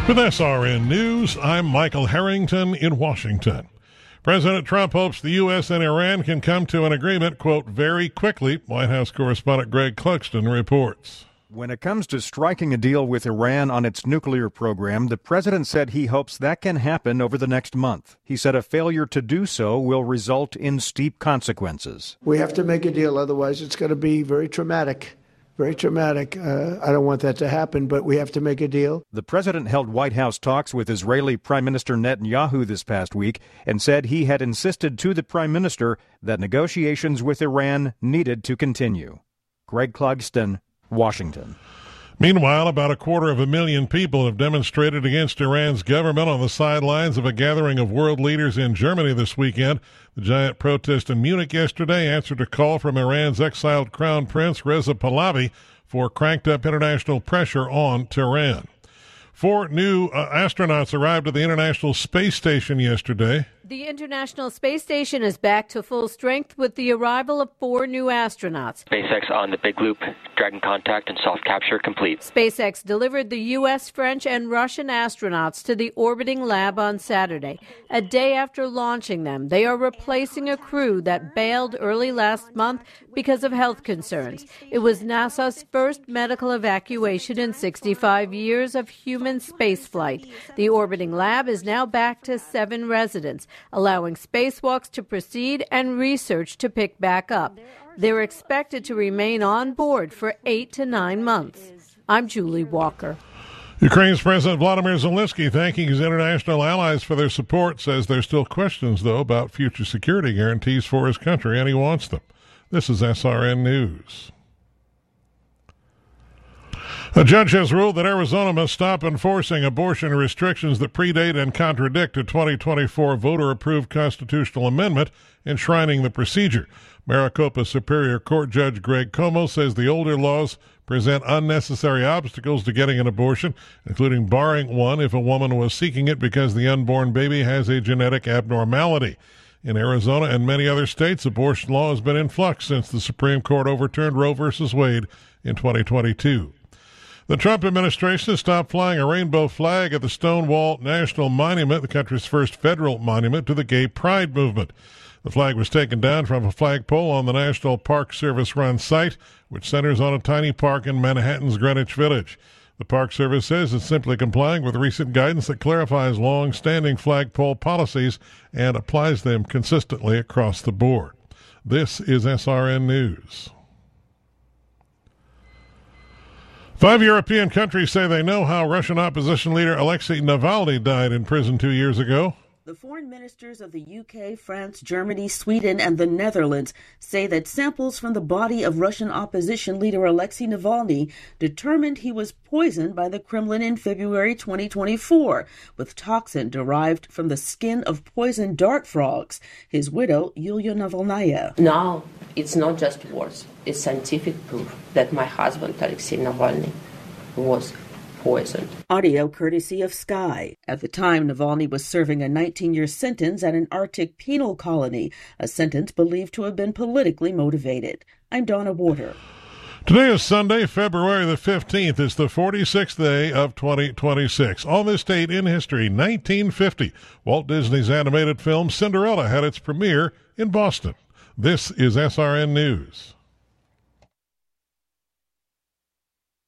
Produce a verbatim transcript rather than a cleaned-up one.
With S R N News, I'm Michael Harrington in Washington. President Trump hopes the U S and Iran can come to an agreement, quote, very quickly, White House correspondent Greg Clugston reports. When it comes to striking a deal with Iran on its nuclear program, the president said he hopes that can happen over the next month. He said a failure to do so will result in steep consequences. We have to make a deal, otherwise it's going to be very traumatic. Very traumatic. Uh, I don't want that to happen, but we have to make a deal. The president held White House talks with Israeli Prime Minister Netanyahu this past week and said he had insisted to the prime minister that negotiations with Iran needed to continue. Greg Clugston, Washington. Meanwhile, about a quarter of a million people have demonstrated against Iran's government on the sidelines of a gathering of world leaders in Germany this weekend. The giant protest in Munich yesterday answered a call from Iran's exiled crown prince Reza Pahlavi for cranked-up international pressure on Tehran. Four new uh, astronauts arrived at the International Space Station yesterday. The International Space Station is back to full strength with the arrival of four new astronauts. SpaceX on the Big Loop, Dragon Contact, and Soft Capture complete. SpaceX delivered the U S, French, and Russian astronauts to the orbiting lab on Saturday. A day after launching them, they are replacing a crew that bailed early last month because of health concerns. It was NASA's first medical evacuation in sixty-five years of human spaceflight. The orbiting lab is now back to seven residents, allowing spacewalks to proceed and research to pick back up. They're expected to remain on board for eight to nine months. I'm Julie Walker. Ukraine's President Vladimir Zelensky, thanking his international allies for their support, says there's still questions, though, about future security guarantees for his country, and he wants them. This is S R N News. A judge has ruled that Arizona must stop enforcing abortion restrictions that predate and contradict a twenty twenty-four voter-approved constitutional amendment enshrining the procedure. Maricopa Superior Court Judge Greg Como says the older laws present unnecessary obstacles to getting an abortion, including barring one if a woman was seeking it because the unborn baby has a genetic abnormality. In Arizona and many other states, abortion law has been in flux since the Supreme Court overturned Roe v. Wade in twenty twenty-two. The Trump administration has stopped flying a rainbow flag at the Stonewall National Monument, the country's first federal monument to the gay pride movement. The flag was taken down from a flagpole on the National Park Service-run site, which centers on a tiny park in Manhattan's Greenwich Village. The Park Service says it's simply complying with recent guidance that clarifies long-standing flagpole policies and applies them consistently across the board. This is S R N News. Five European countries say they know how Russian opposition leader Alexei Navalny died in prison two years ago. The foreign ministers of the U K, France, Germany, Sweden, and the Netherlands say that samples from the body of Russian opposition leader Alexei Navalny determined he was poisoned by the Kremlin in February twenty twenty-four with toxin derived from the skin of poisoned dart frogs. His widow, Yulia Navalnaya. Now, it's not just words. It's scientific proof that my husband, Alexei Navalny, was poisoned. Audio courtesy of Sky. At the time, Navalny was serving a nineteen-year sentence at an Arctic penal colony, a sentence believed to have been politically motivated. I'm Donna Warder. Today is Sunday, February the fifteenth. It's the forty-sixth day of twenty twenty-six. On this date in history, nineteen fifty, Walt Disney's animated film Cinderella had its premiere in Boston. This is S R N News.